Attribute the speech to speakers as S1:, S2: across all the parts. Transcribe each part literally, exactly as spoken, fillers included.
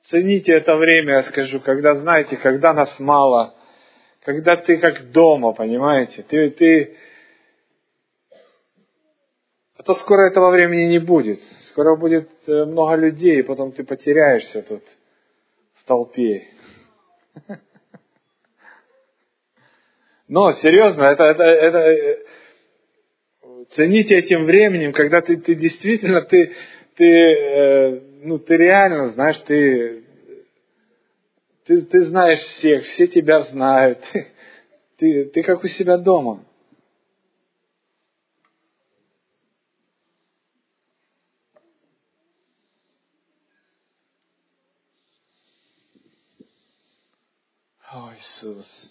S1: Цените это время, я скажу, когда, знаете, когда нас мало, когда ты как дома, понимаете, ты, ты... А то скоро этого времени не будет. Скоро будет много людей, и потом ты потеряешься тут в толпе. Но, серьезно, это, это, это, цените этим временем, когда ты, ты действительно, ты, ты, ну, ты реально, знаешь, ты, ты, ты знаешь всех, все тебя знают, ты, ты, ты как у себя дома. О, Иисус.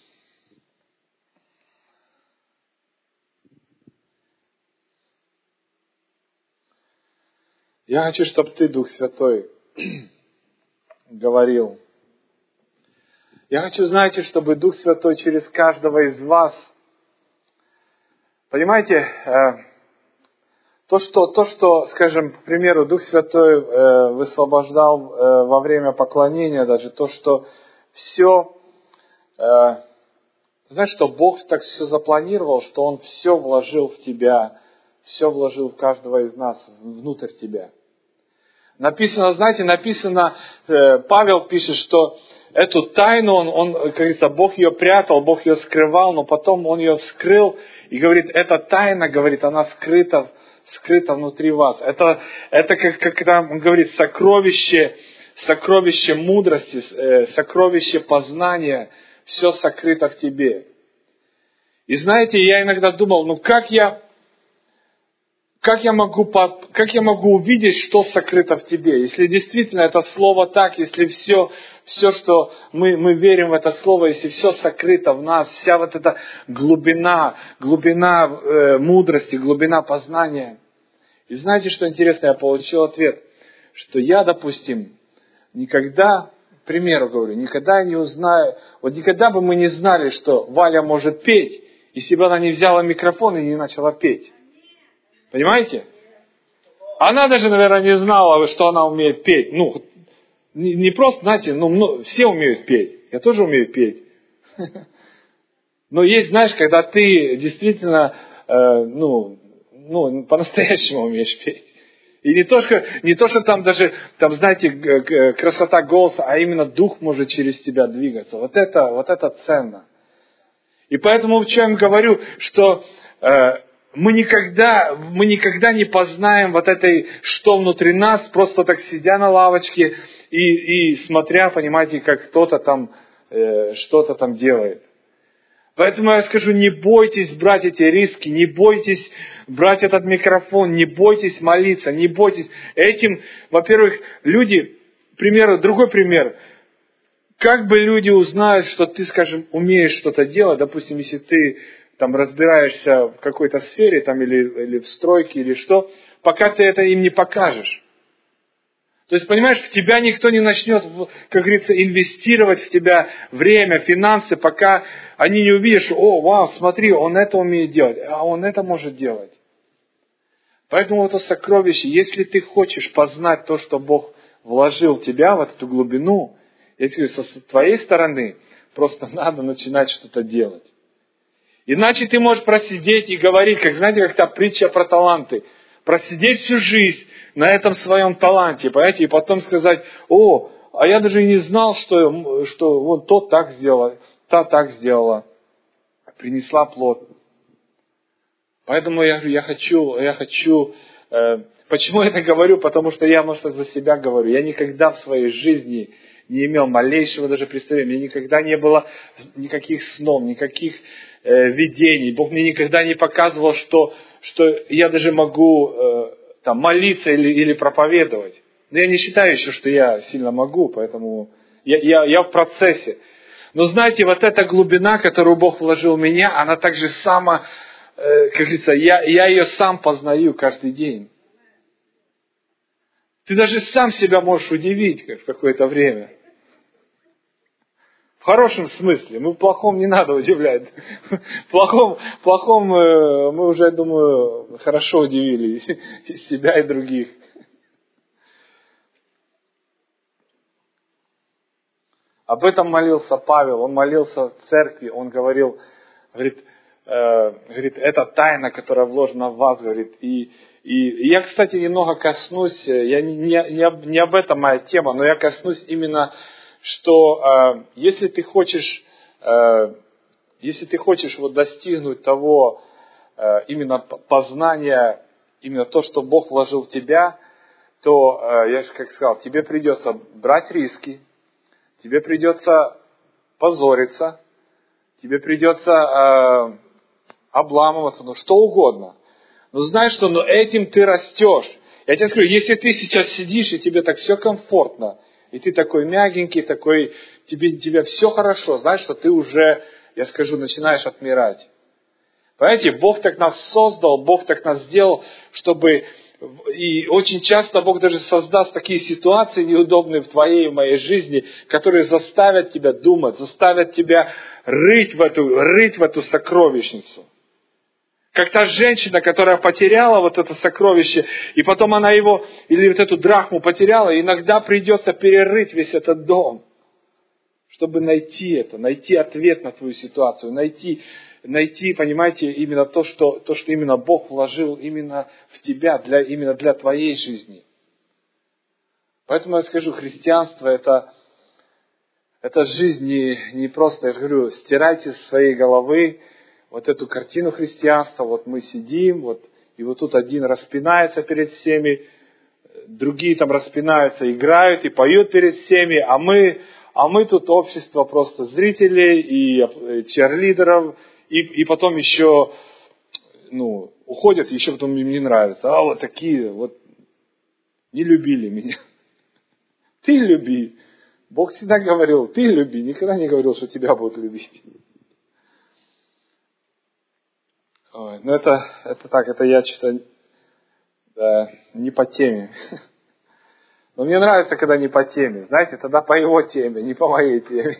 S1: Я хочу, чтобы Ты, Дух Святой, говорил. Я хочу, знаете, чтобы Дух Святой через каждого из вас, понимаете, то, что, то, что, скажем, к примеру, Дух Святой высвобождал во время поклонения, даже то, что все, знаешь, что Бог так все запланировал, что Он все вложил в тебя, все вложил в каждого из нас, внутрь тебя. Написано, знаете, написано, Павел пишет, что эту тайну, он, он, как говорится, Бог ее прятал, Бог ее скрывал, но потом Он ее вскрыл и говорит, эта тайна, говорит, она скрыта, скрыта внутри вас. Это, это как, как там он говорит, сокровище, сокровище мудрости, сокровище познания, все сокрыто в тебе. И знаете, я иногда думал, ну как я, как я могу, как я могу увидеть, что сокрыто в тебе? Если действительно это слово так, если все, все что мы, мы верим в это слово, если все сокрыто в нас, вся вот эта глубина, глубина э, мудрости, глубина познания. И знаете, что интересно? Я получил ответ, что я, допустим, никогда, к примеру говорю, никогда не узнаю, вот никогда бы мы не знали, что Валя может петь, если бы она не взяла микрофон и не начала петь. Понимаете? Она даже, наверное, не знала, что она умеет петь. Ну, не, не просто, знаете, ну, ну, все умеют петь. Я тоже умею петь. Но есть, знаешь, когда ты действительно, э, ну, ну, по-настоящему умеешь петь. И не то, что, не то, что там даже, там, знаете, красота голоса, а именно дух может через тебя двигаться. Вот это, вот это ценно. И поэтому в чем говорю, что э, мы никогда, мы никогда не познаем вот этой, что внутри нас, просто так сидя на лавочке и, и смотря, понимаете, как кто-то там э, что-то там делает. Поэтому я скажу, не бойтесь брать эти риски, не бойтесь брать этот микрофон, не бойтесь молиться, не бойтесь. Этим, во-первых, люди, к примеру, другой пример. Как бы люди узнают, что ты, скажем, умеешь что-то делать, допустим, если ты там разбираешься в какой-то сфере, там, или, или в стройке, или что, пока ты это им не покажешь. То есть, понимаешь, в тебя никто не начнет, как говорится, инвестировать в тебя время, финансы, пока они не увидят, что, о, вау, смотри, он это умеет делать, а он это может делать. Поэтому это сокровище, если ты хочешь познать то, что Бог вложил в тебя, в эту глубину, я тебе говорю, со твоей стороны просто надо начинать что-то делать. Иначе ты можешь просидеть и говорить, как, знаете, как та притча про таланты. Просидеть всю жизнь на этом своем таланте, понимаете, и потом сказать, о, а я даже и не знал, что, что вот тот так сделал, та так сделала, принесла плод. Поэтому я, я хочу, я хочу, э, почему я это говорю? Потому что я, может, за себя говорю. Я никогда в своей жизни не имел малейшего даже представления. Мне никогда не было никаких снов, никаких э, видений. Бог мне никогда не показывал, что, что я даже могу э, там, молиться или, или проповедовать. Но я не считаю еще, что я сильно могу, поэтому я, я, я в процессе. Но знаете, вот эта глубина, которую Бог вложил в меня, она также сама, э, как говорится, я, я ее сам познаю каждый день. Ты даже сам себя можешь удивить в какое-то время. В хорошем смысле. Мы в плохом не надо удивлять. В плохом, в плохом мы уже, думаю, хорошо удивили и себя, и других. Об этом молился Павел, он молился в церкви, он говорил, говорит, э, говорит, это тайна, которая вложена в вас, говорит. И, и я, кстати, немного коснусь, я не, не, не об этом моя тема, но я коснусь именно, что э, если ты хочешь, э, если ты хочешь вот достигнуть того, э, именно познания, именно то, что Бог вложил в тебя, то, э, я же как сказал, тебе придется брать риски, тебе придется позориться, тебе придется э, обламываться, ну что угодно. Но знаешь что, но этим ты растешь. Я тебе скажу, если ты сейчас сидишь, и тебе так все комфортно, и ты такой мягенький, такой, тебе, тебе все хорошо, знаешь, что ты уже, я скажу, начинаешь отмирать. Понимаете, Бог так нас создал, Бог так нас сделал, чтобы... И очень часто Бог даже создаст такие ситуации неудобные в твоей и в моей жизни, которые заставят тебя думать, заставят тебя рыть в эту, рыть в эту сокровищницу. Как та женщина, которая потеряла вот это сокровище, и потом она его, или вот эту драхму потеряла, и иногда придется перерыть весь этот дом, чтобы найти это, найти ответ на твою ситуацию, найти... Найти, понимаете, именно то, что, то, что именно Бог вложил именно в тебя, для, именно для твоей жизни. Поэтому я скажу, христианство это, это жизнь не, не просто, я же говорю, стирайте с своей головы вот эту картину христианства, вот мы сидим, вот, и вот тут один распинается перед всеми, другие там распинаются, играют и поют перед всеми, а мы, а мы тут общество просто зрителей и черлидеров, И, и потом еще, ну, уходят, еще потом им не нравится. А вот такие, вот, не любили меня. Ты люби. Бог всегда говорил, ты люби. Никогда не говорил, что тебя будут любить. Ой, ну это, это так, это я что-то да, не по теме. Но мне нравится, когда не по теме. Знаете, тогда по его теме, не по моей теме.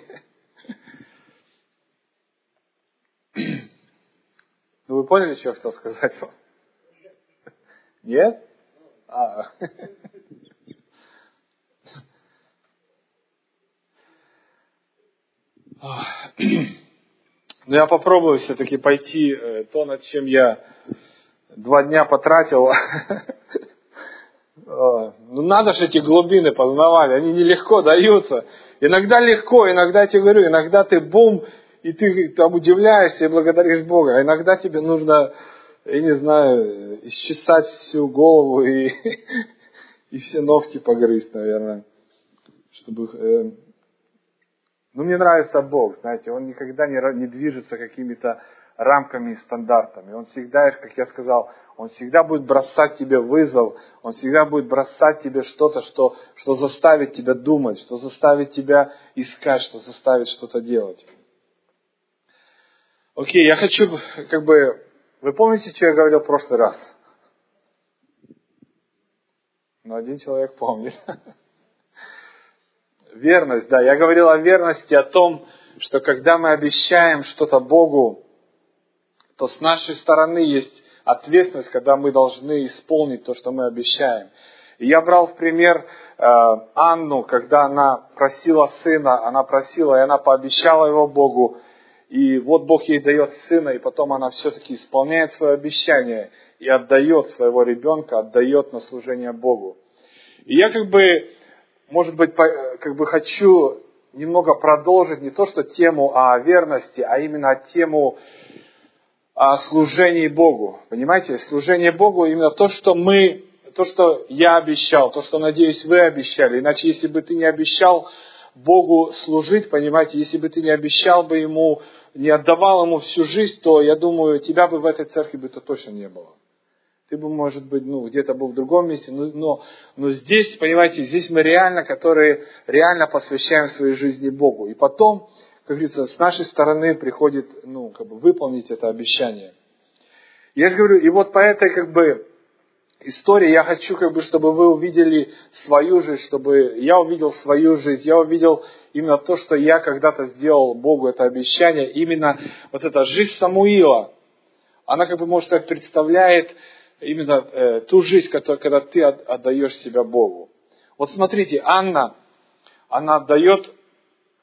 S1: Ну, вы поняли, что я хотел сказать вам? Нет? А. Ну, я попробую все-таки пойти то, над чем я два дня потратил. Ну, надо же эти глубины познавать, они нелегко даются. Иногда легко, иногда, я тебе говорю, иногда ты бум, и ты там удивляешься и благодаришь Бога. А иногда тебе нужно, я не знаю, исчесать всю голову и, и все ногти погрызть, наверное. Чтобы, э... Ну, мне нравится Бог, знаете, Он никогда не, не движется какими-то рамками и стандартами. Он всегда, как я сказал, Он всегда будет бросать тебе вызов, Он всегда будет бросать тебе что-то, что, что заставит тебя думать, что заставит тебя искать, что заставит что-то делать. Окей, я хочу, как бы, вы помните, что я говорил в прошлый раз? Ну, один человек помнит. Верность, да, я говорил о верности, о том, что когда мы обещаем что-то Богу, то с нашей стороны есть ответственность, когда мы должны исполнить то, что мы обещаем. И я брал в пример э, Анну, когда она просила сына, она просила, и она пообещала его Богу, и вот Бог ей дает сына, и потом она все-таки исполняет свое обещание и отдает своего ребенка, отдает на служение Богу. И я как бы, может быть, как бы хочу немного продолжить не то, что тему о верности, а именно тему о служении Богу. Понимаете, служение Богу именно то, что мы, то, что я обещал, то, что, надеюсь, вы обещали. Иначе, если бы ты не обещал Богу служить, понимаете, если бы ты не обещал бы Ему, не отдавал Ему всю жизнь, то, я думаю, тебя бы в этой церкви бы-то точно не было. Ты бы, может быть, ну, где-то был в другом месте, но, но, но здесь, понимаете, здесь мы реально, которые реально посвящаем своей жизни Богу. И потом, как говорится, с нашей стороны приходит, ну, как бы выполнить это обещание. Я же говорю, и вот по этой, как бы, истории я хочу, как бы, чтобы вы увидели свою жизнь, чтобы я увидел свою жизнь, я увидел именно то, что я когда-то сделал Богу это обещание, именно вот эта жизнь Самуила, она, как бы, может, так представляет именно э, ту жизнь, которая, когда ты отдаешь себя Богу. Вот смотрите, Анна, она отдает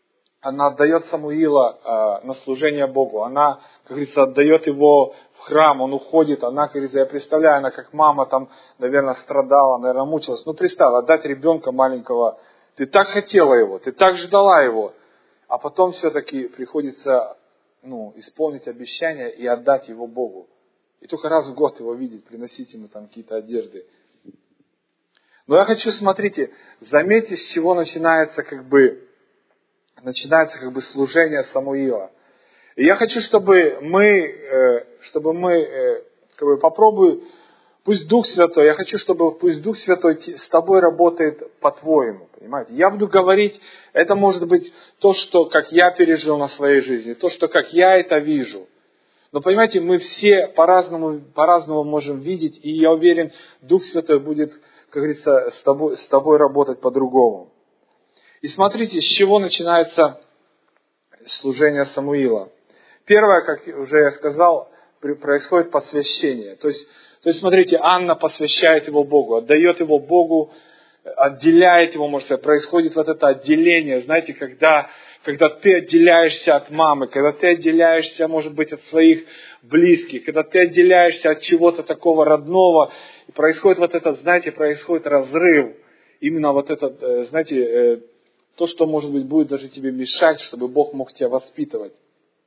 S1: она отдает Самуила э, на служение Богу. Она, как говорится, отдает его в храм, он уходит. Она, как говорится, я представляю, она как мама там, наверное, страдала, наверное, мучилась. Ну, представь, отдать ребенка маленького. Ты так хотела его, ты так ждала его. А потом все-таки приходится ну, исполнить обещание и отдать его Богу. И только раз в год его видеть, приносить ему там какие-то одежды. Но я хочу, смотрите, заметьте, с чего начинается как бы, начинается как бы служение Самуила. И я хочу, чтобы мы, чтобы мы, как бы попробуем, пусть Дух Святой, я хочу, чтобы пусть Дух Святой с тобой работает по-твоему, понимаете? Я буду говорить, это может быть то, что, как я пережил на своей жизни, то, что, как я это вижу. Но, понимаете, мы все по-разному, по-разному можем видеть, и я уверен, Дух Святой будет, как говорится, с тобой, с тобой работать по-другому. И смотрите, с чего начинается служение Самуила. Первое, как уже я сказал, происходит посвящение. То есть, то есть, смотрите, Анна посвящает его Богу, отдает его Богу, отделяет его, может сказать, происходит вот это отделение. Знаете, когда, когда ты отделяешься от мамы, когда ты отделяешься, может быть, от своих близких, когда ты отделяешься от чего-то такого родного, и происходит вот этот, знаете, происходит разрыв. Именно вот этот, знаете, то, что, может быть, будет даже тебе мешать, чтобы Бог мог тебя воспитывать.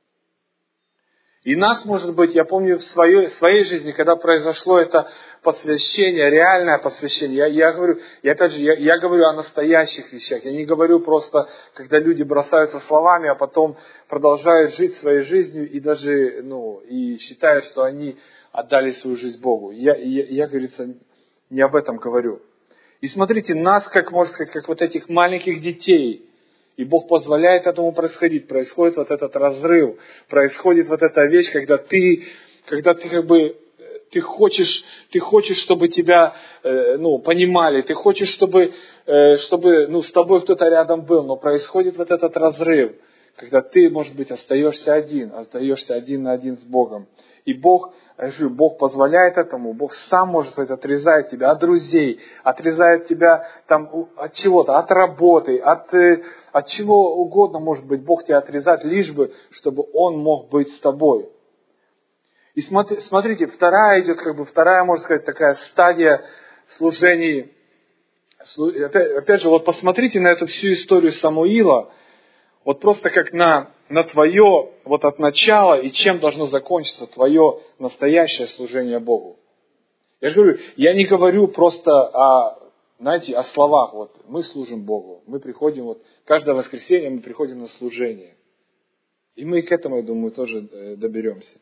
S1: И нас, может быть, я помню в своей, своей жизни, когда произошло это посвящение, реальное посвящение, я, я говорю, я опять же, я, я говорю о настоящих вещах. Я не говорю просто, когда люди бросаются словами, а потом продолжают жить своей жизнью и даже, ну, и считают, что они отдали свою жизнь Богу. Я, я, я, говорится, не об этом говорю. И смотрите, нас, как, можно сказать, как вот этих маленьких детей, и Бог позволяет этому происходить. Происходит вот этот разрыв. Происходит вот эта вещь, когда ты, когда ты как бы, ты хочешь, ты хочешь, чтобы тебя, э, ну, понимали. Ты хочешь, чтобы, э, чтобы, ну, с тобой кто-то рядом был. Но происходит вот этот разрыв, когда ты, может быть, остаешься один. Остаешься один на один с Богом. И Бог, я говорю, Бог позволяет этому, Бог сам, может сказать, отрезает тебя от друзей, отрезает тебя там от чего-то, от работы, от, от чего угодно, может быть, Бог тебя отрезает, лишь бы, чтобы Он мог быть с тобой. И смотрите, вторая идет, как бы, вторая, можно сказать, такая стадия служений. Опять, опять же, вот посмотрите на эту всю историю Самуила, вот просто как на, на твое, вот от начала, и чем должно закончиться твое настоящее служение Богу. Я же говорю, я не говорю просто о, знаете, о словах. Вот мы служим Богу, мы приходим, вот каждое воскресенье мы приходим на служение. И мы к этому, я думаю, тоже доберемся.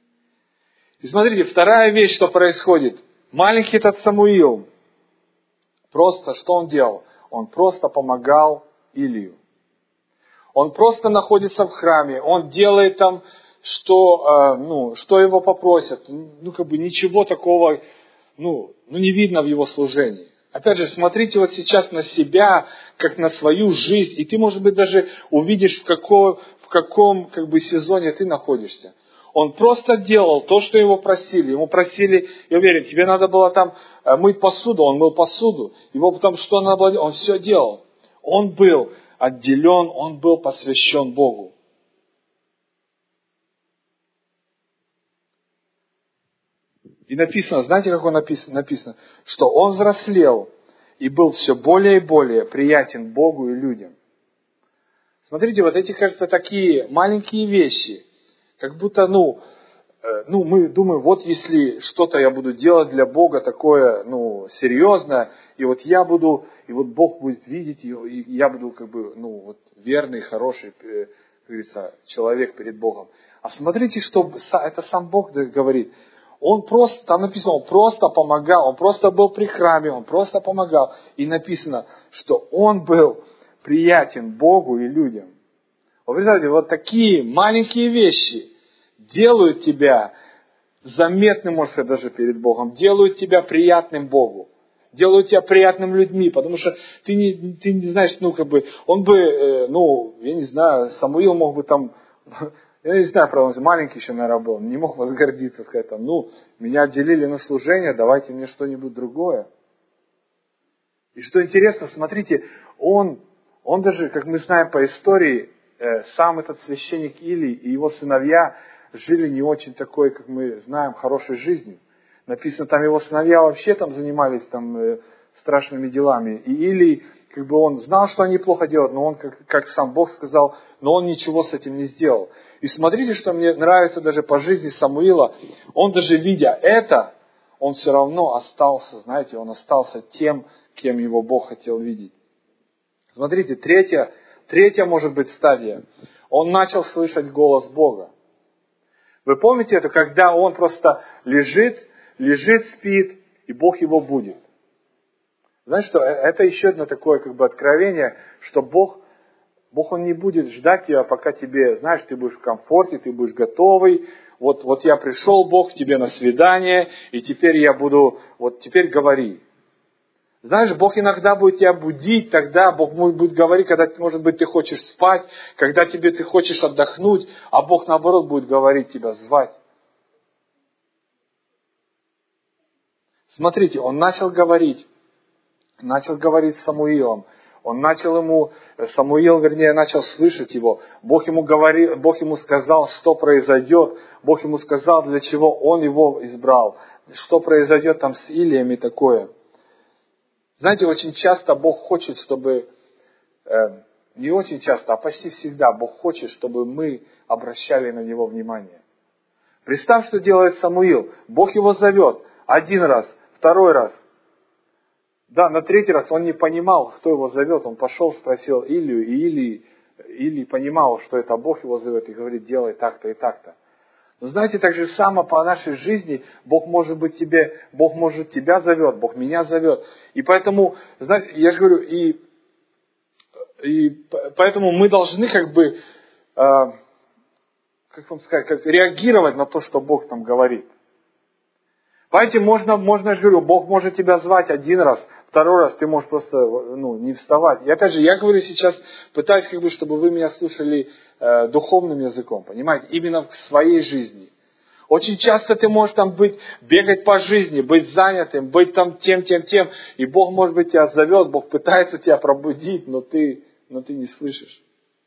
S1: И смотрите, вторая вещь, что происходит. Маленький этот Самуил, просто, что он делал? Он просто помогал Илию. Он просто находится в храме, он делает там, что, ну, что его попросят. Ну, как бы ничего такого, ну, ну, не видно в его служении. Опять же, смотрите вот сейчас на себя, как на свою жизнь, и ты, может быть, даже увидишь, в каком, в каком как бы, сезоне ты находишься. Он просто делал то, что его просили. Ему просили, я уверен, тебе надо было там мыть посуду, он мыл посуду. Его там что надо было, он все делал. Он был отделен, он был посвящен Богу. И написано, знаете, как он написано? Написано, что он взрослел и был все более и более приятен Богу и людям. Смотрите, вот эти, кажется, такие маленькие вещи, как будто, ну, э, ну, мы думаем, вот если что-то я буду делать для Бога такое, ну, серьезное, и вот я буду, и вот Бог будет видеть, и я буду, как бы, ну, вот верный, хороший, э, как говорится, человек перед Богом. А смотрите, что это сам Бог говорит. Он просто, там написано, он просто помогал, он просто был при храме, он просто помогал. И написано, что он был приятен Богу и людям. Вы представляете, вот такие маленькие вещи делают тебя заметным, можно сказать, даже перед Богом, делают тебя приятным Богу, делают тебя приятным людьми, потому что ты не, ты не знаешь, ну, как бы, он бы, э, ну, я не знаю, Самуил мог бы там... Я не знаю, правда, он маленький еще, наверное, был, не мог возгордиться, сказать, там, ну, меня отделили на служение, давайте мне что-нибудь другое. И что интересно, смотрите, он, он даже, как мы знаем по истории, э, сам этот священник Илий и его сыновья жили не очень такой, как мы знаем, хорошей жизнью. Написано, там его сыновья вообще там занимались там, э, страшными делами. И Илий, как бы он знал, что они плохо делают, но он, как, как сам Бог сказал, но он ничего с этим не сделал. И смотрите, что мне нравится даже по жизни Самуила. Он даже видя это, он все равно остался, знаете, он остался тем, кем его Бог хотел видеть. Смотрите, третья, третья может быть стадия. Он начал слышать голос Бога. Вы помните это, когда он просто лежит, лежит, спит, и Бог его будит. Знаете, что это еще одно такое как бы откровение, что Бог, Бог он не будет ждать тебя, пока тебе, знаешь, ты будешь в комфорте, ты будешь готовый. Вот, вот я пришел, Бог, к тебе на свидание, и теперь я буду, вот теперь говори. Знаешь, Бог иногда будет тебя будить, тогда Бог будет говорить, когда, может быть, ты хочешь спать, когда тебе ты хочешь отдохнуть, а Бог, наоборот, будет говорить тебя, звать. Смотрите, он начал говорить, начал говорить с Самуилом. Он начал ему, Самуил, вернее, начал слышать его. Бог ему говорил, Бог ему сказал, что произойдет. Бог ему сказал, для чего он его избрал. Что произойдет там с Илием и такое. Знаете, очень часто Бог хочет, чтобы, э, не очень часто, а почти всегда Бог хочет, чтобы мы обращали на него внимание. Представь, что делает Самуил. Бог его зовет один раз, второй раз. Да, на третий раз он не понимал, кто его зовет. Он пошел, спросил Илию, и Илий, Илий понимал, что это Бог его зовет, и говорит, делай так-то и так-то. Но знаете, так же само по нашей жизни Бог может быть тебе, Бог может тебя зовет, Бог меня зовет. И поэтому, знаете, я же говорю, и, и поэтому мы должны как бы, э, как вам сказать, как реагировать на то, что Бог там говорит. Понимаете, можно, можно, я же говорю, Бог может тебя звать один раз, второй раз ты можешь просто ну, не вставать. И опять же, я говорю сейчас, пытаюсь, как бы, чтобы вы меня слушали э, духовным языком, понимаете, именно в своей жизни. Очень часто ты можешь там быть, бегать по жизни, быть занятым, быть там тем, тем, тем, и Бог, может быть, тебя зовет, Бог пытается тебя пробудить, но ты, но ты не слышишь.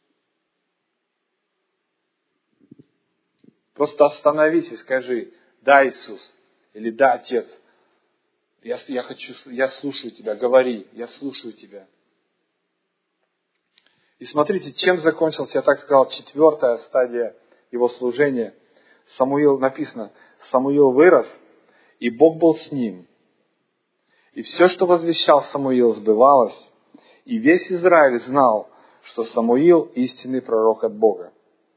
S1: Просто остановись и скажи, да, Иисус. Или да, Отец, я, я хочу, я слушаю Тебя, говори, я слушаю Тебя. И смотрите, чем закончился, я так сказал, четвертая стадия его служения. Самуил, написано, Самуил вырос, и Бог был с ним. И все, что возвещал Самуил, сбывалось, и весь Израиль знал, что Самуил истинный пророк от Бога.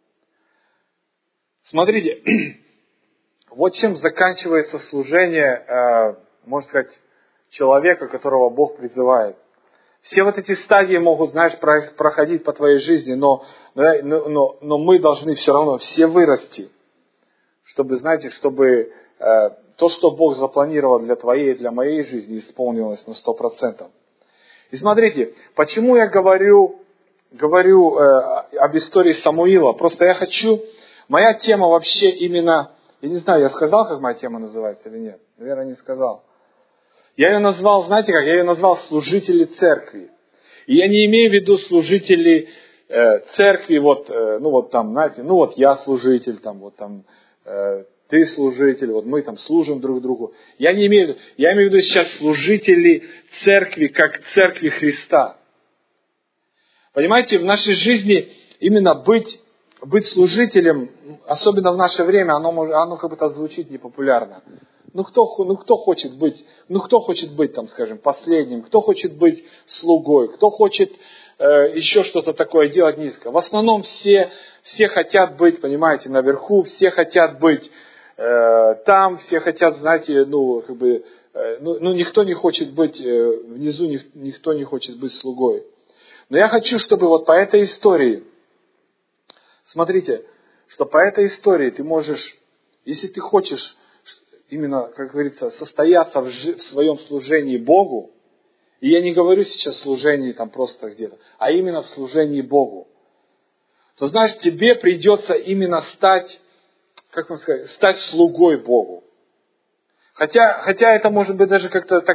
S1: Смотрите, вот чем заканчивается служение, можно сказать, человека, которого Бог призывает. Все вот эти стадии могут, знаешь, проходить по твоей жизни, но, но, но, но мы должны все равно все вырасти, чтобы, знаете, чтобы э, то, что Бог запланировал для твоей и для моей жизни, исполнилось на сто процентов. И смотрите, почему я говорю, говорю э, об истории Самуила. Просто я хочу, моя тема вообще именно... Я не знаю, я сказал, как моя тема называется или нет. Наверное, не сказал. Я ее назвал, знаете как, я ее назвал служители церкви. И я не имею в виду служители э, церкви, вот, э, ну вот там, знаете, ну вот я служитель, там, вот там, э, ты служитель, вот мы там служим друг другу. Я не имею в виду, я имею в виду сейчас служители церкви, как церкви Христа. Понимаете, в нашей жизни именно быть Быть служителем, особенно в наше время, оно, оно как бы звучит непопулярно. Ну кто, ну кто хочет быть, ну кто хочет быть, там, скажем, последним, кто хочет быть слугой, кто хочет э, еще что-то такое делать низко. В основном все, все хотят быть, понимаете, наверху, все хотят быть э, там, все хотят, знаете, ну, как бы, э, ну, ну никто не хочет быть э, внизу, никто не хочет быть слугой. Но я хочу, чтобы вот по этой истории, смотрите, что по этой истории ты можешь, если ты хочешь именно, как говорится, состояться в, жи- в своем служении Богу, и я не говорю сейчас служении там просто где-то, а именно в служении Богу, то знаешь, тебе придется именно стать, как вам сказать, стать слугой Богу. Хотя, хотя это может быть даже как-то так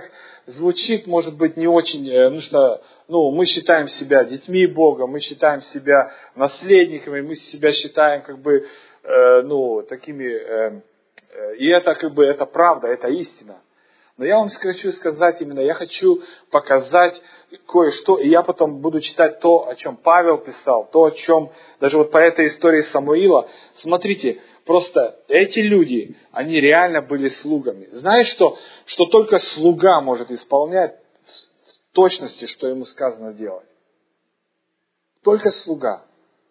S1: звучит, может быть, не очень, ну что, ну, мы считаем себя детьми Бога, мы считаем себя наследниками, мы себя считаем как бы, э, ну, такими, э, э, и это как бы, это правда, это истина. Но я вам хочу сказать именно, я хочу показать кое-что, и я потом буду читать то, о чем Павел писал, то, о чем, даже вот по этой истории Самуила. Смотрите, просто эти люди, они реально были слугами. Знаешь, что, что только слуга может исполнять в точности, что ему сказано делать? Только слуга.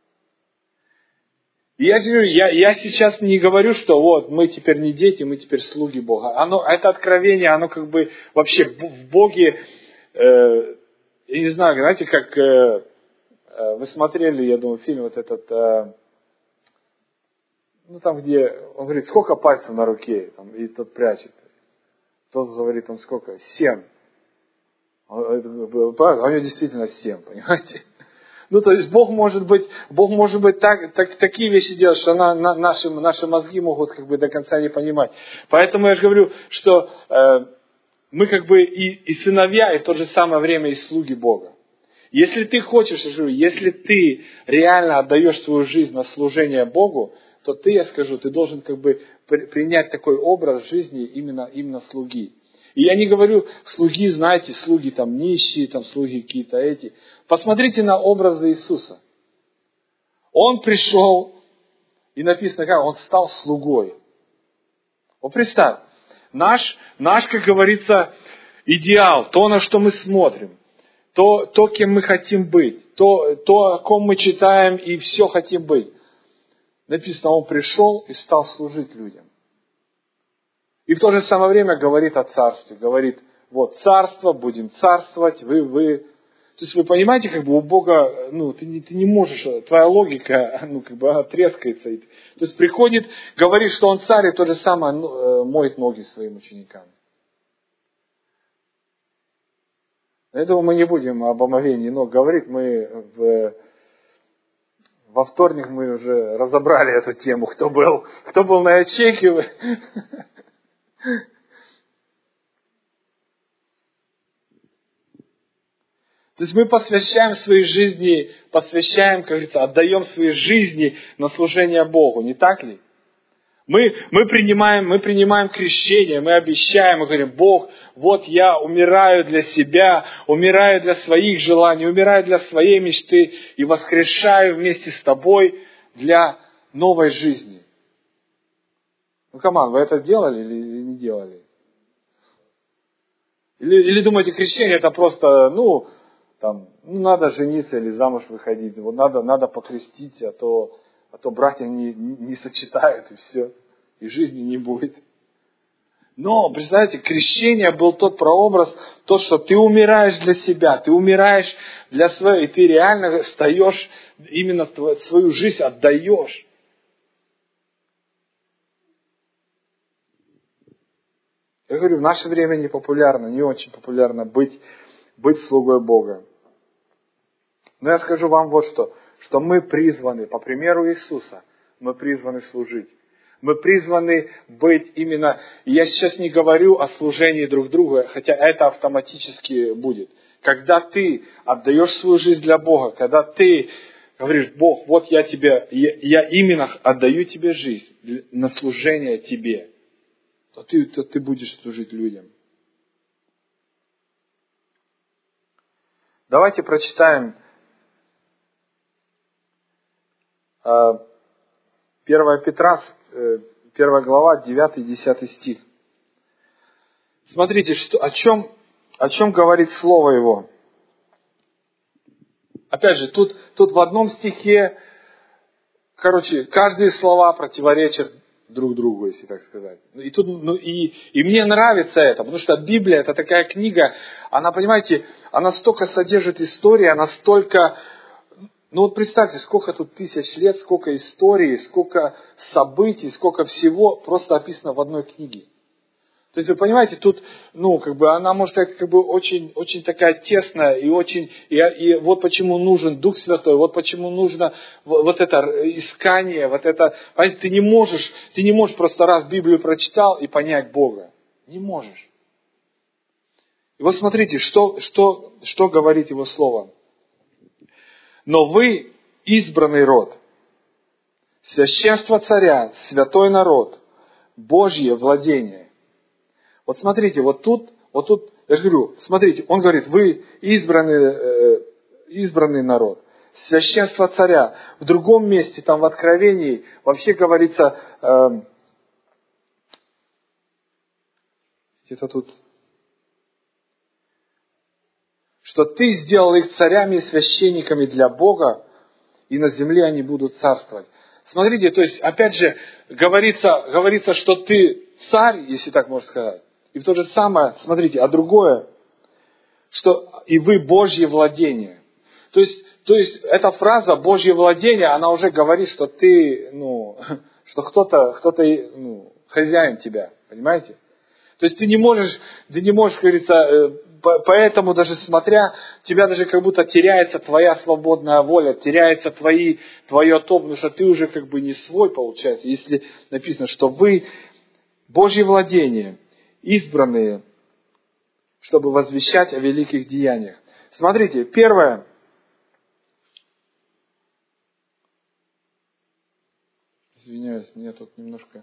S1: И я, я, я сейчас не говорю, что вот мы теперь не дети, мы теперь слуги Бога. Оно, это откровение, оно как бы вообще в Боге, э, я не знаю, знаете, как э, э, вы смотрели, я думаю, фильм вот этот, э, ну там где, он говорит, сколько пальцев на руке, там, и тот прячет. Тот говорит, там сколько? Семь. А у него действительно семь, понимаете? Ну, то есть Бог может быть, Бог может быть так, так, такие вещи делать, что на, на, наши, наши мозги могут как бы до конца не понимать. Поэтому я же говорю, что э, мы как бы и, и сыновья, и в то же самое время и слуги Бога. Если ты хочешь, я говорю, если ты реально отдаешь свою жизнь на служение Богу, то ты, я скажу, ты должен как бы при, принять такой образ жизни именно, именно слуги. И я не говорю, слуги, знаете, слуги там нищие, там слуги какие-то эти. Посмотрите на образы Иисуса. Он пришел, и написано, как он стал слугой. Вот представь, наш, наш, как говорится, идеал, то, на что мы смотрим, то, то кем мы хотим быть, то, то, о ком мы читаем и все хотим быть. Написано, он пришел и стал служить людям. И в то же самое время говорит о царстве. Говорит, вот царство, будем царствовать, вы, вы. То есть вы понимаете, как бы у Бога, ну, ты не, ты не можешь, твоя логика, ну, как бы трескается. То есть приходит, говорит, что он царь, и то же самое ну, моет ноги своим ученикам. Поэтому мы не будем об омовении ног говорить. Мы в, во вторник мы уже разобрали эту тему. Кто был, кто был на ячейке. То есть мы посвящаем свои жизни, посвящаем, как говорится, отдаем свои жизни на служение Богу, не так ли? Мы, мы, принимаем, мы принимаем крещение, мы обещаем, мы говорим, Бог, вот я умираю для себя, умираю для своих желаний, умираю для своей мечты и воскрешаю вместе с тобой для новой жизни. Ну, команд, вы это делали или не делали? Или, или думаете, крещение это просто, ну, там, ну, надо жениться или замуж выходить, вот надо, надо покрестить, а то, а то братья не, не сочетают, и все, и жизни не будет. Но, представляете, крещение был тот прообраз, то, что ты умираешь для себя, ты умираешь для своей, и ты реально встаешь, именно свою жизнь отдаешь. Я говорю, в наше время не популярно, не очень популярно быть, быть слугой Бога. Но я скажу вам вот что, что мы призваны, по примеру Иисуса, мы призваны служить. Мы призваны быть именно, я сейчас не говорю о служении друг другу, хотя это автоматически будет. Когда ты отдаешь свою жизнь для Бога, когда ты говоришь, Бог, вот я тебе, я, я именно отдаю тебе жизнь на служение тебе, то ты, то ты будешь служить людям. Давайте прочитаем первое Петра, первая глава, девятый-десятый стих. Смотрите, что, о, чем, о чем говорит Слово Его. Опять же, тут, тут в одном стихе, короче, каждые слова противоречат друг другу, если так сказать. И, тут, ну, и, и мне нравится это, потому что Библия, это такая книга, она, понимаете, она столько содержит истории, она столько... Ну вот представьте, сколько тут тысяч лет, сколько историй, сколько событий, сколько всего просто описано в одной книге. То есть вы понимаете, тут, ну, как бы она может быть как бы очень, очень такая тесная и очень, и, и вот почему нужен Дух Святой, вот почему нужно вот, вот это искание, вот это, понимаете, ты не можешь, ты не можешь просто раз Библию прочитал и понять Бога. Не можешь. И вот смотрите, что, что, что говорит Его Слово. Но вы избранный род, священство царя, святой народ, Божье владение. Вот смотрите, вот тут, вот тут, я же говорю, смотрите, он говорит, вы избранный, э, избранный народ, священство царя. В другом месте, там в Откровении, вообще говорится, э, где-то тут, что ты сделал их царями и священниками для Бога, и на земле они будут царствовать. Смотрите, то есть, опять же, говорится, говорится, что ты царь, если так можно сказать. И в то же самое, смотрите, а другое, что и вы Божье владение. То есть, то есть эта фраза «Божье владение», она уже говорит, что ты, ну, что кто-то, кто-то, ну, хозяин тебя, понимаете? То есть ты не можешь, ты не можешь, как говорится, поэтому даже смотря, у тебя даже как будто теряется твоя свободная воля, теряется твои, твое то, потому что ты уже как бы не свой, получается. Если написано, что вы Божье владение, избранные, чтобы возвещать о великих деяниях. Смотрите, первое. Извиняюсь, меня тут немножко...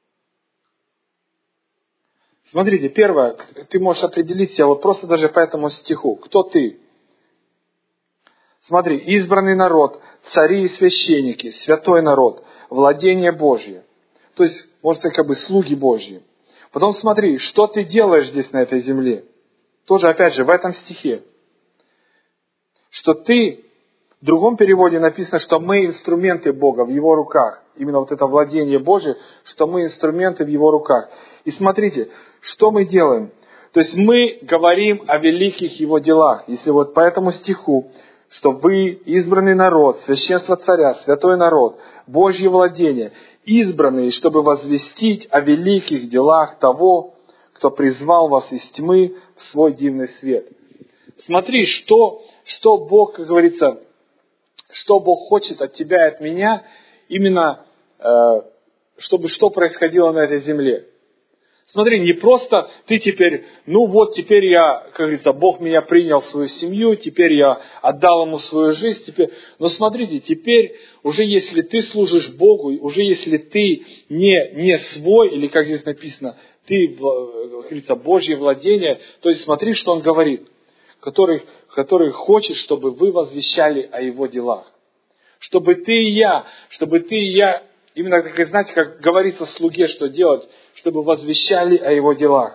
S1: Смотрите, первое, ты можешь определить себя вот просто даже по этому стиху. Кто ты? Смотри, избранный народ, цари и священники, святой народ, владение Божье. То есть, можно сказать, как бы слуги Божьи. Потом смотри, что ты делаешь здесь на этой земле. Тоже, опять же, в этом стихе. Что ты, в другом переводе написано, что мы инструменты Бога в Его руках. Именно вот это владение Божие, что мы инструменты в Его руках. И смотрите, что мы делаем? То есть мы говорим о великих Его делах. Если вот по этому стиху, что вы избранный народ, священство царя, святой народ, Божье владение, избранные, чтобы возвестить о великих делах того, кто призвал вас из тьмы в свой дивный свет. Смотри, что, что Бог, как говорится, что Бог хочет от тебя и от меня, именно, э, чтобы что происходило на этой земле. Смотри, не просто ты теперь, ну вот теперь я, как говорится, Бог меня принял в свою семью, теперь я отдал Ему свою жизнь, теперь... Но смотрите, теперь уже если ты служишь Богу, уже если ты не, не свой, или как здесь написано, ты, как говорится, Божье владение, то есть смотри, что Он говорит, который, который хочет, чтобы вы возвещали о Его делах. Чтобы ты и я, чтобы ты и я, именно, как, знаете, как говорится слуге, что делать, чтобы возвещали о Его делах.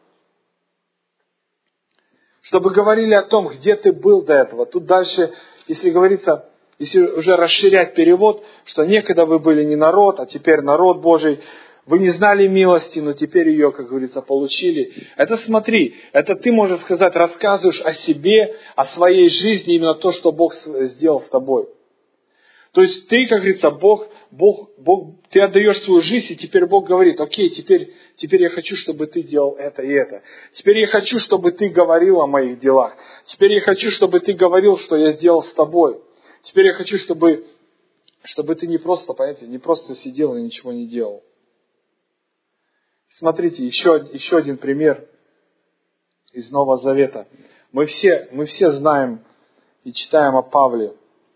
S1: Чтобы говорили о том, где ты был до этого. Тут дальше, если говорится, если уже расширять перевод, что некогда вы были не народ, а теперь народ Божий. Вы не знали милости, но теперь ее, как говорится, получили. Это смотри, это ты, можно сказать, рассказываешь о себе, о своей жизни, именно то, что Бог сделал с тобой. То есть ты, как говорится, Бог, Бог, Бог, ты отдаешь свою жизнь, и теперь Бог говорит, окей, теперь, теперь я хочу, чтобы ты делал это и это. Теперь я хочу, чтобы ты говорил о моих делах. Теперь я хочу, чтобы ты говорил, что я сделал с тобой. Теперь я хочу, чтобы, чтобы ты не просто, понимаете, не просто сидел и ничего не делал. Смотрите, еще, еще один пример из Нового Завета. Мы все, мы все знаем и читаем о Павле.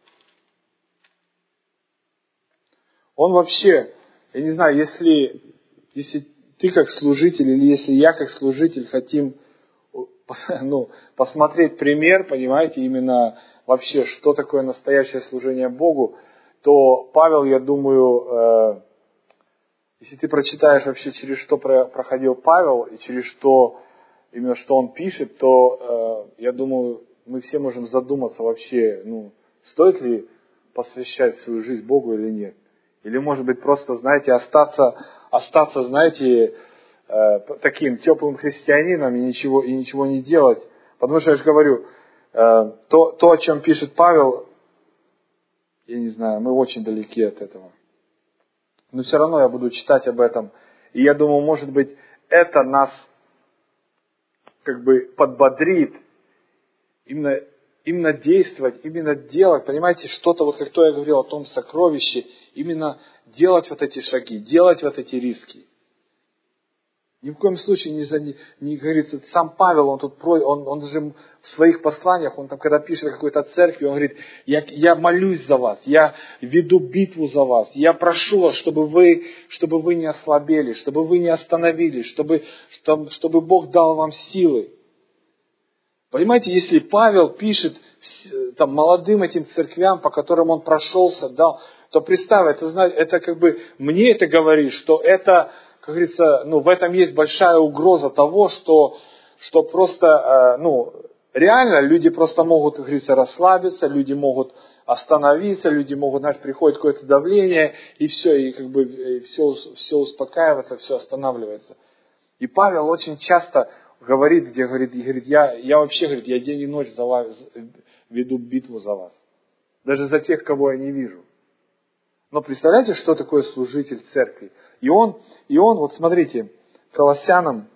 S1: Он вообще, я не знаю, если, если ты как служитель или если я как служитель хотим ну, посмотреть пример, понимаете, именно вообще, что такое настоящее служение Богу, то Павел, я думаю, э, если ты прочитаешь вообще, через что проходил Павел и через что, именно что он пишет, то э, я думаю, мы все можем задуматься вообще, ну, стоит ли посвящать свою жизнь Богу или нет. Или, может быть, просто, знаете, остаться, остаться, знаете, э, таким теплым христианином и ничего, и ничего не делать. Потому что, я же говорю, э, то, то, о чем пишет Павел, я не знаю, мы очень далеки от этого. Но все равно я буду читать об этом. И я думаю, может быть, это нас как бы подбодрит именно... Именно действовать, именно делать, понимаете, что-то, вот как то я говорил о том сокровище, именно делать вот эти шаги, делать вот эти риски. Ни в коем случае не, за, не, не говорится, сам Павел, он тут, он, он же в своих посланиях, он там, когда пишет о какой-то церкви, он говорит, я, я молюсь за вас, я веду битву за вас, я прошу вас, чтобы вы, чтобы вы не ослабели, чтобы вы не остановились, чтобы, чтобы, чтобы Бог дал вам силы. Понимаете, если Павел пишет там, молодым этим церквям, по которым он прошелся, дал, то представь, это, это как бы, мне это говорит, что это, как говорится, ну, в этом есть большая угроза того, что, что просто, ну, реально люди просто могут, как говорится, расслабиться, люди могут остановиться, люди могут, знаешь, приходит какое-то давление, и все, и как бы и все, все успокаивается, все останавливается. И Павел очень часто говорит, где говорит, и говорит, я, я вообще, говорит, я день и ночь за вас, веду битву за вас. Даже за тех, кого я не вижу. Но представляете, что такое служитель церкви? И он, и он, вот смотрите, Колоссянам,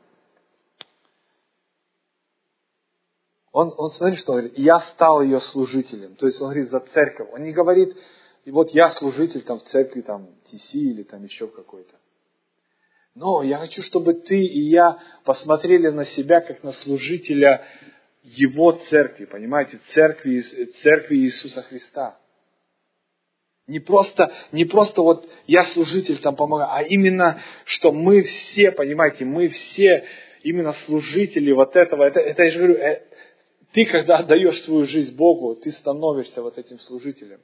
S1: он, он смотрит, что он говорит, я стал ее служителем. То есть он говорит за церковь. Он не говорит, вот я служитель там в церкви, там, Ти Си или там еще какой-то. Но я хочу, чтобы ты и я посмотрели на себя, как на служителя его церкви, понимаете, церкви, церкви Иисуса Христа. Не просто, не просто вот я служитель там помогаю, а именно, что мы все, понимаете, мы все именно служители вот этого. Это, это я же говорю, э, ты когда отдаешь свою жизнь Богу, ты становишься вот этим служителем.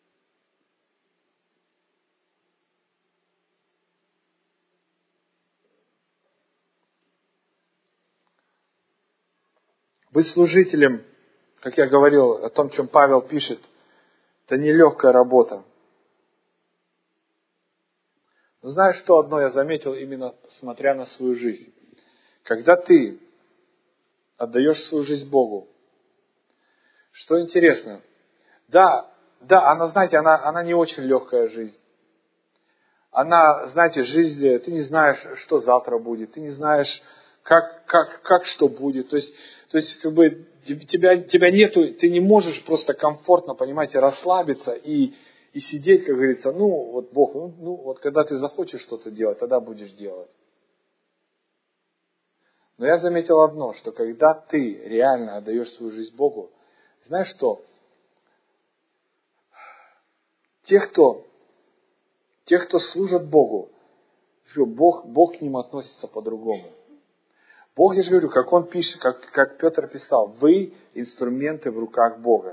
S1: Быть служителем, как я говорил о том, чем Павел пишет, это нелегкая работа. Но знаешь, что одно я заметил, именно смотря на свою жизнь? Когда ты отдаешь свою жизнь Богу, что интересно, да, да, она, знаете, она, она не очень легкая жизнь. Она, знаете, жизнь, ты не знаешь, что завтра будет, ты не знаешь, как, как, как что будет. То есть, то есть как бы, тебя, тебя нету, ты не можешь просто комфортно, понимаете, расслабиться и, и сидеть, как говорится, ну, вот Бог, ну, ну, вот когда ты захочешь что-то делать, тогда будешь делать. Но я заметил одно, что когда ты реально отдаешь свою жизнь Богу, знаешь что? Те, кто, те, кто служат Богу, Бог, Бог к ним относится по-другому. Бог, я же говорю, как он пишет, как, как Петр писал, вы инструменты в руках Бога.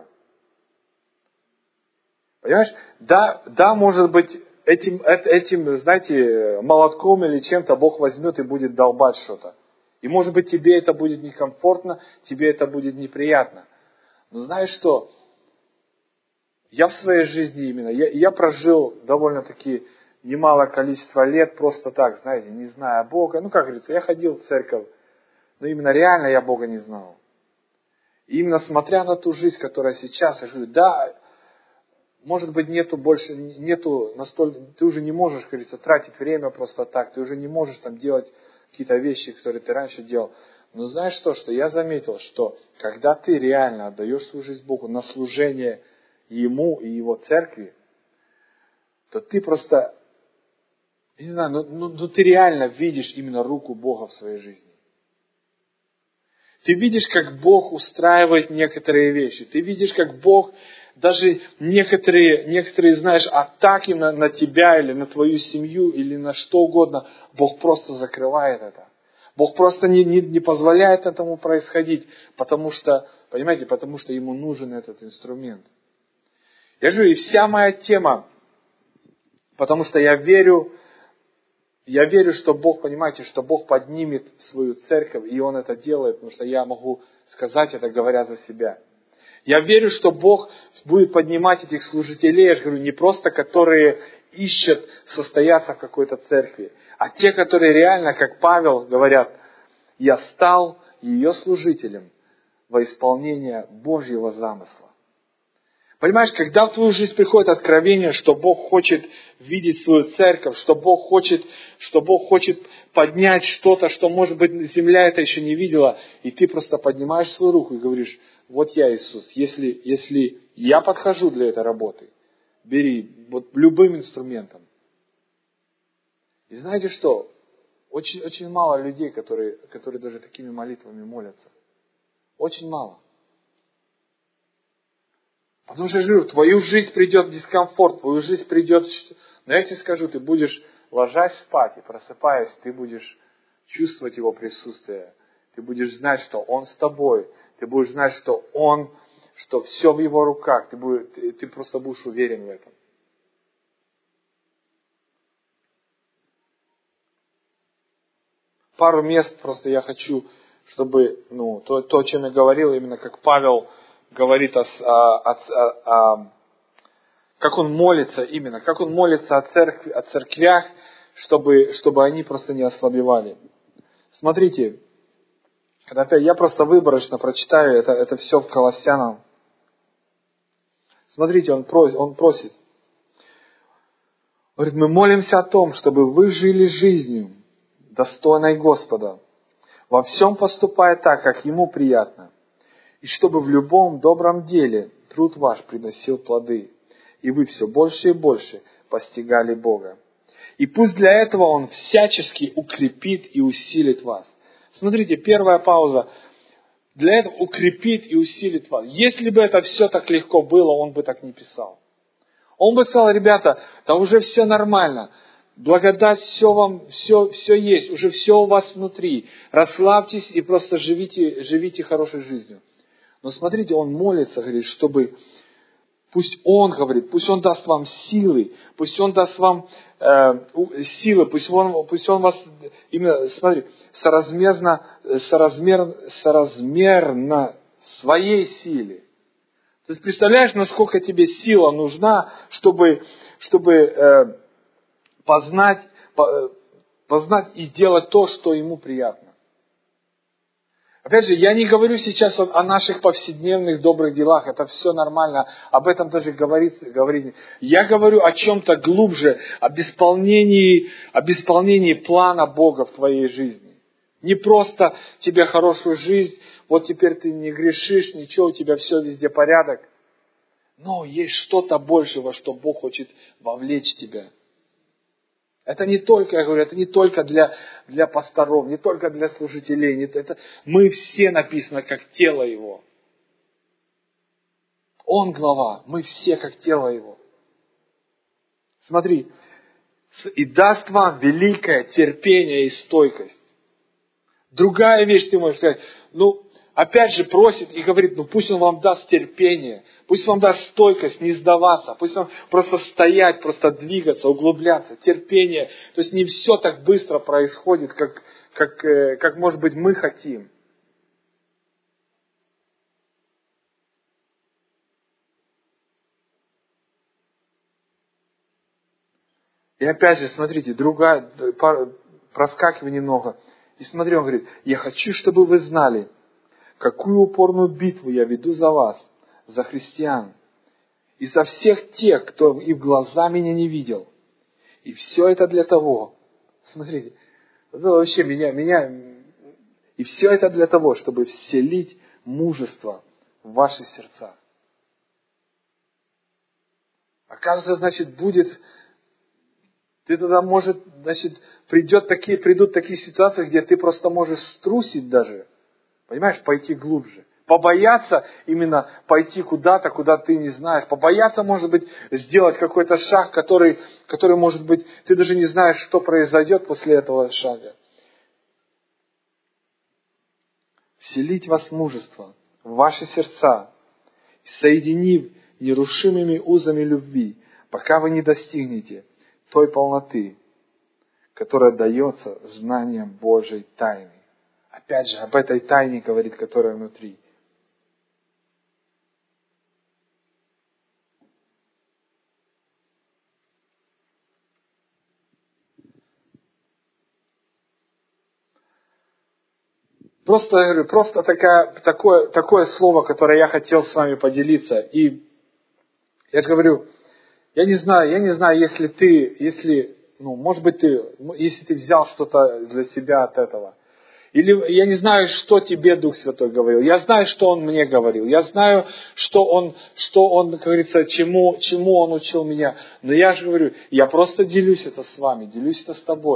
S1: Понимаешь? Да, да, может быть, этим, этим, знаете, молотком или чем-то Бог возьмет и будет долбать что-то. И может быть тебе это будет некомфортно, тебе это будет неприятно. Но знаешь что? Я в своей жизни именно, я, я прожил довольно-таки немалое количество лет просто так, знаете, не зная Бога. Ну, как говорится, я ходил в церковь, но именно реально я Бога не знал. И именно смотря на ту жизнь, которая сейчас, я говорю, да, может быть, нету больше, нету настолько, ты уже не можешь, как говорится, тратить время просто так, ты уже не можешь там делать какие-то вещи, которые ты раньше делал. Но знаешь что, что я заметил, что когда ты реально отдаешь свою жизнь Богу на служение Ему и Его церкви, то ты просто, не знаю, ну, ну, ну ты реально видишь именно руку Бога в своей жизни. Ты видишь, как Бог устраивает некоторые вещи. Ты видишь, как Бог даже некоторые, некоторые знаешь, атаки на, на тебя или на твою семью или на что угодно, Бог просто закрывает это. Бог просто не, не, не позволяет этому происходить, потому что, понимаете, потому что Ему нужен этот инструмент. Я же говорю, и вся моя тема, потому что я верю, я верю, что Бог, понимаете, что Бог поднимет свою церковь, и Он это делает, потому что я могу сказать это, говоря за себя. Я верю, что Бог будет поднимать этих служителей, я же говорю, не просто которые ищут состояться в какой-то церкви, а те, которые реально, как Павел, говорят, я стал ее служителем во исполнение Божьего замысла. Понимаешь, когда в твою жизнь приходит откровение, что Бог хочет видеть свою церковь, что Бог хочет, что Бог хочет поднять что-то, что, может быть, земля это еще не видела, и ты просто поднимаешь свою руку и говоришь, вот я, Иисус, если, если я подхожу для этой работы, бери вот любым инструментом. И знаете что? Очень, очень мало людей, которые, которые даже такими молитвами молятся. Очень мало. Потому что я говорю, в твою жизнь придет дискомфорт, в твою жизнь придет... Но я тебе скажу, ты будешь, ложась спать и просыпаясь, ты будешь чувствовать Его присутствие. Ты будешь знать, что Он с тобой. Ты будешь знать, что Он, что все в Его руках. Ты, будешь, ты, ты просто будешь уверен в этом. Пару мест просто я хочу, чтобы, ну, то, то, о чем я говорил, именно как Павел говорит о, о, о, о, как он молится именно, как он молится о, церкви, о церквях, чтобы, чтобы они просто не ослабевали. Смотрите, опять я просто выборочно прочитаю, это, это все в Колоссянам. Смотрите, он просит, он просит. Говорит, мы молимся о том, чтобы вы жили жизнью, достойной Господа, во всем поступая так, как Ему приятно, и чтобы в любом добром деле труд ваш приносил плоды, и вы все больше и больше постигали Бога. И пусть для этого Он всячески укрепит и усилит вас. Смотрите, первая пауза. Для этого укрепит и усилит вас. Если бы это все так легко было, Он бы так не писал. Он бы сказал, ребята, да уже все нормально. Благодать, все вам, все, все есть, уже все у вас внутри. Расслабьтесь и просто живите, живите хорошей жизнью. Но смотрите, он молится, говорит, чтобы пусть он говорит, пусть он даст вам силы, пусть он даст вам э, силы, пусть он, пусть он вас именно, смотри, соразмерно, соразмер, соразмерно своей силе. То есть представляешь, насколько тебе сила нужна, чтобы, чтобы э, познать, по, познать и делать то, что ему приятно. Опять же, я не говорю сейчас о, о наших повседневных добрых делах, это все нормально, об этом даже говорить, говорить. Я говорю о чем-то глубже, об исполнении, об исполнении плана Бога в твоей жизни. Не просто тебе хорошую жизнь, вот теперь ты не грешишь, ничего, у тебя все везде порядок. Но есть что-то большее, во что Бог хочет вовлечь тебя. Это не только, я говорю, это не только для, для пасторов, не только для служителей. Не, это, мы все написаны как тело Его. Он глава, мы все как тело Его. Смотри, и даст вам великое терпение и стойкость. Другая вещь, ты можешь сказать, ну, опять же просит и говорит, ну пусть Он вам даст терпение, пусть вам даст стойкость, не сдаваться, пусть вам просто стоять, просто двигаться, углубляться, терпение. То есть не все так быстро происходит, как, как, как может быть, мы хотим. И опять же, смотрите, другая, проскакивай немного. И смотри, он говорит, я хочу, чтобы вы знали, какую упорную битву я веду за вас, за христиан, и за всех тех, кто и в глаза меня не видел. И все это для того, смотрите, это вообще меня, меня, и все это для того, чтобы вселить мужество в ваши сердца. Оказывается, значит, будет, ты тогда, может, значит, придет такие, придут такие ситуации, где ты просто можешь струсить даже, понимаешь, пойти глубже. Побояться именно пойти куда-то, куда ты не знаешь. Побояться, может быть, сделать какой-то шаг, который, который, может быть, ты даже не знаешь, что произойдет после этого шага. Вселить вас мужество в ваши сердца, соединив нерушимыми узами любви, пока вы не достигнете той полноты, которая дается знанием Божьей тайны. Опять же, об этой тайне говорит, которая внутри. Просто, я говорю, просто такая, такое, такое слово, которое я хотел с вами поделиться. И я говорю, я не знаю, я не знаю, если ты, если, ну, может быть, ты, если ты взял что-то для себя от этого. Или я не знаю, что тебе Дух Святой говорил. Я знаю, что Он мне говорил. Я знаю, что Он, что Он, как говорится, чему, чему Он учил меня. Но я же говорю, я просто делюсь это с вами, делюсь это с тобой.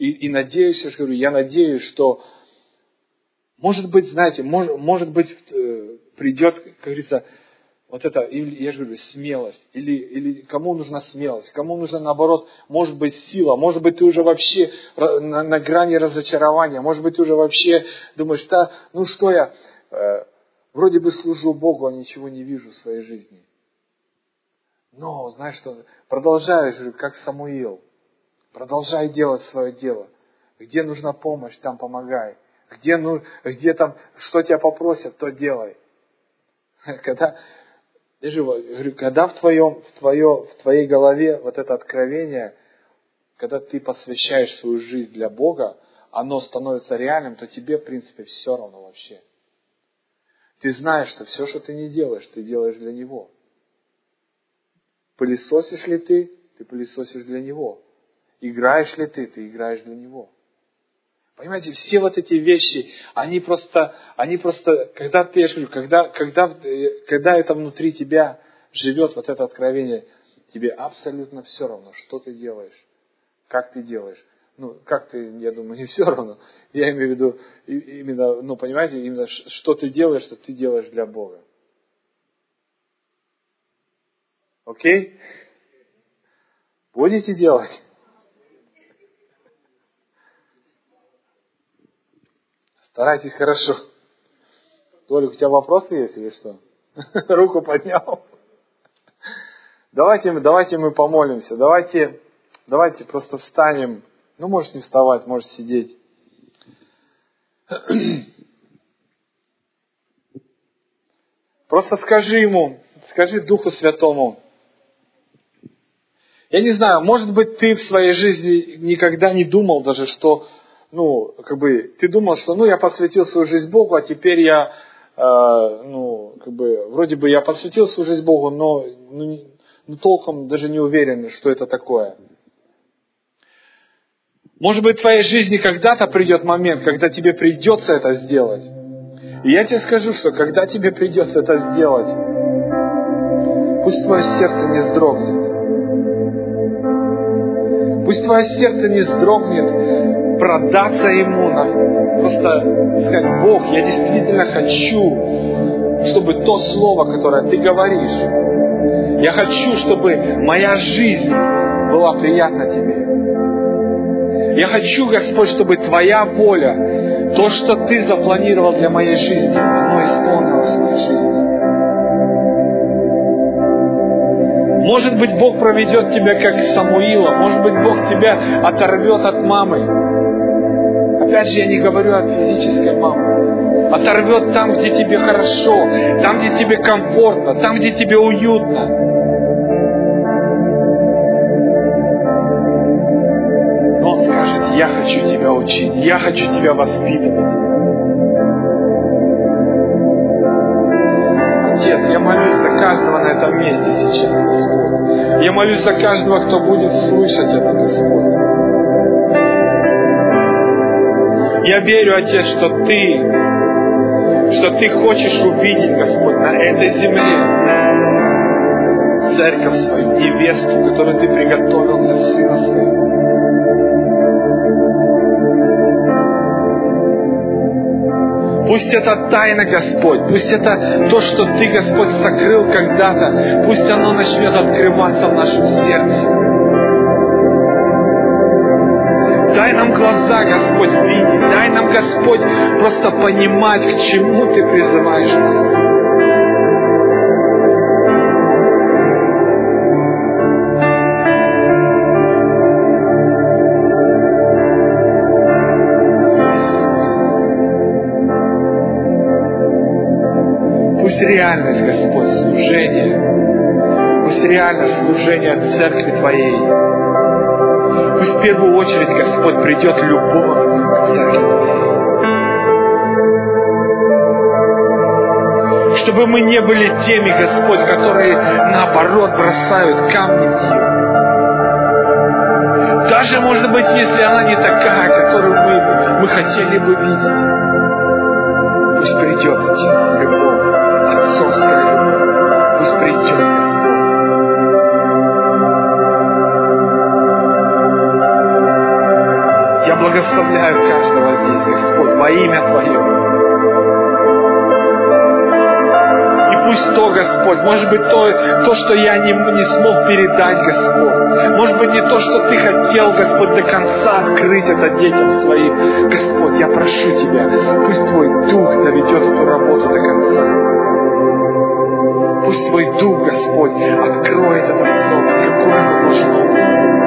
S1: И, и надеюсь, я же говорю, я надеюсь, что, может быть, знаете, может, может быть, придет, как говорится, вот это, я же говорю, смелость. Или, или кому нужна смелость, кому нужна, наоборот, может быть, сила. Может быть, ты уже вообще на, на грани разочарования. Может быть, ты уже вообще думаешь, да, ну что я, э, вроде бы служу Богу, а ничего не вижу в своей жизни. Но, знаешь что, продолжай, как Самуил. Продолжай делать свое дело. Где нужна помощь, там помогай. Где, ну, где там, что тебя попросят, то делай. Когда... Я же говорю, когда в, твоем, в, твое, в твоей голове вот это откровение, когда ты посвящаешь свою жизнь для Бога, оно становится реальным, то тебе, в принципе, все равно вообще. Ты знаешь, что все, что ты не делаешь, ты делаешь для Него. Пылесосишь ли ты, ты пылесосишь для Него. Играешь ли ты, ты играешь для Него. Понимаете, все вот эти вещи, они просто, они просто, когда ты, я говорю, когда, когда, когда это внутри тебя живет, вот это откровение, тебе абсолютно все равно, что ты делаешь, как ты делаешь. Ну, как ты, я думаю, не все равно. Я имею в виду, именно, ну, понимаете, именно, что ты делаешь, что ты делаешь для Бога. Окей? Будете делать? Старайтесь хорошо. Толик, у тебя вопросы есть или что? Руку поднял. Давайте, давайте мы помолимся. Давайте, давайте просто встанем. Ну, можешь не вставать, можешь сидеть. Просто скажи ему, скажи Духу Святому. Я не знаю, может быть, ты в своей жизни никогда не думал даже, что, ну, как бы, ты думал, что, ну, я посвятил свою жизнь Богу, а теперь я, э, ну, как бы, вроде бы я посвятил свою жизнь Богу, но, ну, ну, толком даже не уверен, что это такое. Может быть, в твоей жизни когда-то придет момент, когда тебе придется это сделать. И я тебе скажу, что когда тебе придется это сделать, пусть твое сердце не вздрогнет. Пусть твое сердце не вздрогнет, продаться Ему, на, просто сказать, Бог, я действительно хочу, чтобы то слово, которое Ты говоришь, я хочу, чтобы моя жизнь была приятна Тебе. Я хочу, Господь, чтобы Твоя воля, то, что Ты запланировал для моей жизни, оно исполнилось в моей жизни. Может быть, Бог проведет тебя, как Самуила. Может быть, Бог тебя оторвет от мамы. Опять же, я не говорю о физической маме. Оторвет там, где тебе хорошо, там, где тебе комфортно, там, где тебе уютно. Но Он скажет, я хочу тебя учить, я хочу тебя воспитывать. Отец, я молюсь за каждого на этом месте сейчас, Господь. Я молюсь за каждого, кто будет слышать это, Господь. Я верю, Отец, что Ты, что Ты хочешь увидеть, Господь, на этой земле церковь свою, невесту, которую Ты приготовил для Сына Своего. Пусть это тайна, Господь, пусть это то, что Ты, Господь, сокрыл когда-то, пусть оно начнет открываться в нашем сердце. Дай нам глаза, Господь, видеть, дай нам, Господь, просто понимать, к чему Ты призываешь нас. Реальность, Господь, служения. Пусть реальность служения Церкви Твоей. Пусть в первую очередь, Господь, придет любовь к Церкви Твоей. Чтобы мы не были теми, Господь, которые, наоборот, бросают камни в нее. Даже, может быть, если она не такая, которую мы, мы хотели бы видеть. Пусть придет, Отец, любовь. Отцовская любовь. Пусть придет, Господь. Я благословляю каждого здесь, Господь, во имя Твое. Пусть то, Господь, может быть, то, то что я не, не смог передать, Господь. Может быть, не то, что Ты хотел, Господь, до конца открыть это детям Своим. Господь, я прошу Тебя, пусть Твой Дух доведет эту работу до конца. Пусть Твой Дух, Господь, откроет это Слово, какое оно должно быть.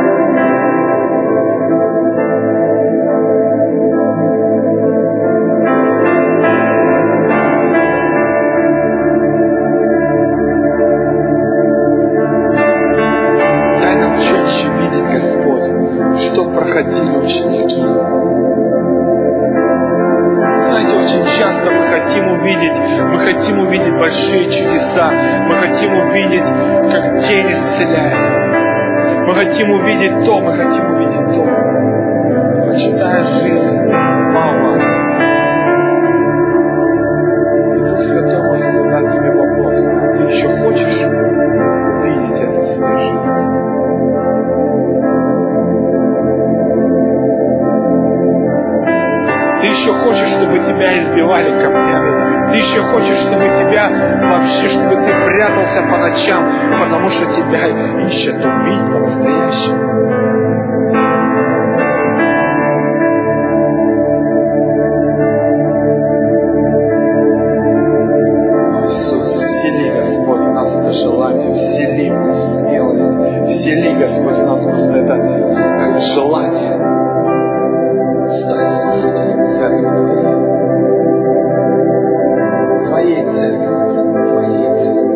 S1: Проходили ученики. Знаете, очень часто мы хотим увидеть, мы хотим увидеть большие чудеса, мы хотим увидеть, как тень исцеляет. Мы хотим увидеть то, мы хотим увидеть то. Почитая жизнь Павла, и Дух Святой может задать тебе вопрос: ты еще хочешь увидеть это в своей жизни? Ты еще хочешь, чтобы тебя избивали камнями? Ты еще хочешь, чтобы тебя вообще, чтобы ты прятался по ночам, потому что тебя ищут убить по-настоящему? Иисус, всели, Господь, в нас это желание, всели в нас смелость, всели, Господь, в нас просто это желание стать служителем церкви Твоей. Твоей церкви, Господь, Твоей церкви.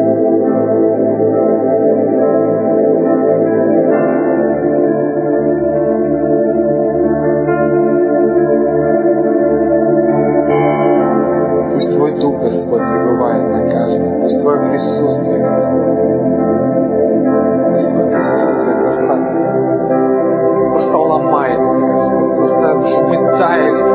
S1: Пусть Твой Дух, Господь, пребывает на каждом. Пусть Твое присутствие, Господь, пусть Твое присутствие просто, просто ломает, Господь, просто чтобы мы таяли